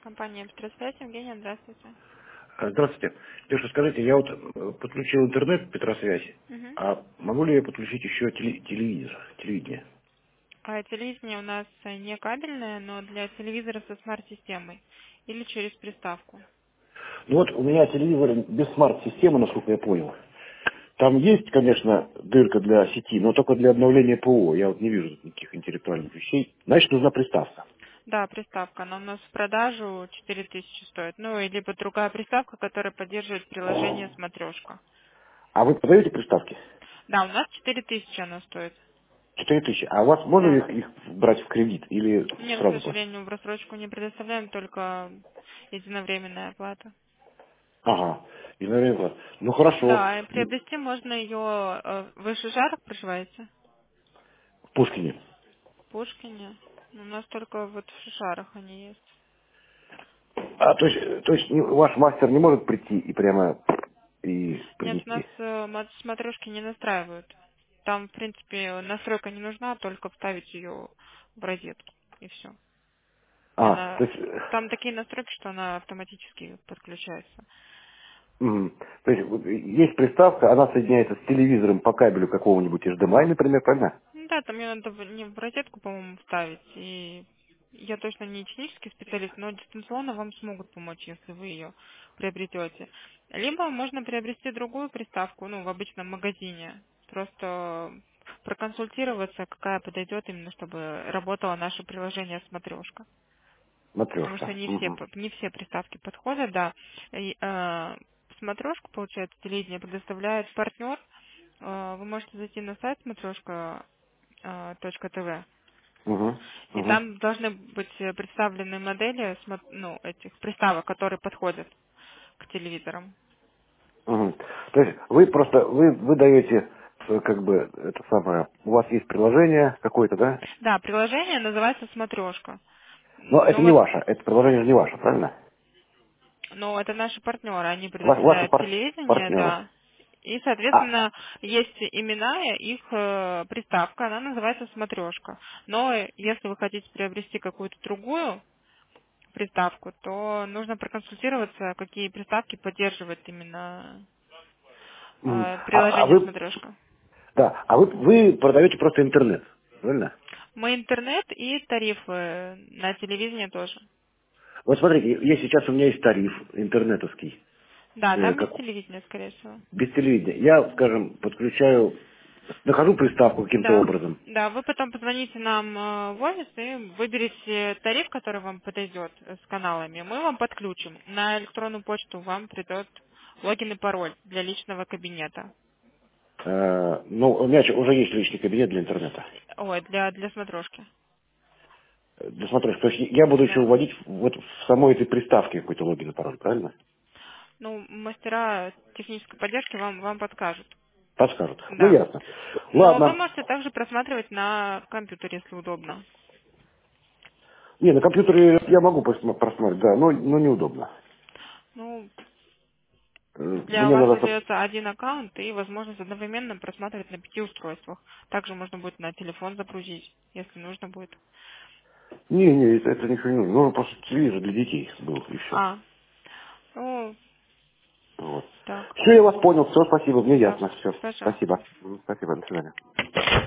Компания «Петросвязь». Евгения, здравствуйте. Здравствуйте. Девушка, скажите, я вот подключил интернет Петросвязь, Мгм. а могу ли я подключить еще телевизор, телевидение? Телевидение у нас не кабельное, но для телевизора со смарт-системой или через приставку. Ну вот у меня телевизор без смарт-системы, насколько я понял. Там есть, конечно, дырка для сети, но только для обновления ПО. Я вот не вижу тут никаких интеллектуальных вещей. Значит, нужна приставка. Да, приставка. Она у нас в продажу 4000 стоит. Ну, и либо другая приставка, которая поддерживает приложение «Смотрешка». А вы продаете приставки? Да, у нас 4000 она стоит. 4000. А у вас можно Да. их брать в кредит или Нет, к сразу платить? сожалению, в рассрочку не предоставляем, только единовременная оплата. Ага. И, наверное, ну хорошо. Да, и приобрести можно ее... Вы в Шишарах проживаете? В Пушкине. В Пушкине. У нас только вот в Шишарах они есть. А то есть ваш мастер не может прийти и прямо и Нет, у нас принести? смотрешки не настраивают. Там, в принципе, настройка не нужна, только вставить ее в розетку. И все. И А, то она... есть, Там такие настройки, что она автоматически подключается. мгм. То есть вот есть приставка, она соединяется с телевизором по кабелю какого-нибудь HDMI, например, правильно? Ну да, там ее надо не в розетку, по-моему, вставить. И я точно не технический специалист, но дистанционно вам смогут помочь, если вы ее приобретете. Либо можно приобрести другую приставку, ну, в обычном магазине. Просто проконсультироваться, какая подойдет именно, чтобы работало наше приложение «Смотрешка». Потому что Матрешка. Мгм. не все приставки подходят, да. И, «Смотрешку», получается, телевидение предоставляет партнер. Вы можете зайти на сайт смотрешка .тв. Мгм. И Мгм. там должны быть представлены модели ну, этих приставок, которые подходят к телевизорам. Мгм. То есть вы даете как бы это самое, у вас есть приложение какое-то, да? Да, приложение называется «Смотрешка». Но это Ну не вот, ваше, это приложение же не ваше, правильно? но это наши партнеры, они Ваши предоставляют телевидение, партнеры. да. И, А, соответственно, есть имена, их приставка, она называется «Смотрешка». Но если вы хотите приобрести какую-то другую приставку, то нужно проконсультироваться, какие приставки поддерживает именно мгм. А приложение вы, «Смотрешка». да, а вы продаете просто интернет, правильно? Мы интернет и тарифы на телевидение тоже. Вот смотрите, сейчас у меня есть тариф интернетовский, Да, там без как телевидения, скорее всего. без телевидения. Я, скажем, подключаю, нахожу приставку каким-то Да, образом. да, вы потом позвоните нам в офис и выберете тариф, который вам подойдет с каналами. Мы вам подключим. На электронную почту вам придет логин и пароль для личного кабинета. Ну, у меня уже есть личный кабинет для интернета. Ой, для смотрешки. Да смотришь, то есть я буду еще Да. вводить вот в самой этой приставке какой-то логин и пароль, правильно? Ну, мастера технической поддержки вам подскажут. Подскажут. Ну, Да. ясно. Но вы Ладно. можете также просматривать на компьютере, если удобно. Не, на компьютере я могу просмотреть, да, но неудобно. Ну, для Мне вас надо... создается один аккаунт и возможность одновременно просматривать на 5 устройствах. Также можно будет на телефон загрузить, если нужно будет. Не, это ничего не нужно. Нужно просто телевизор для детей был, и все. А, ну, Вот. так, Все, я вас понял, все, спасибо, мне да, ясно, все. пожалуйста. Спасибо. Спасибо, до свидания.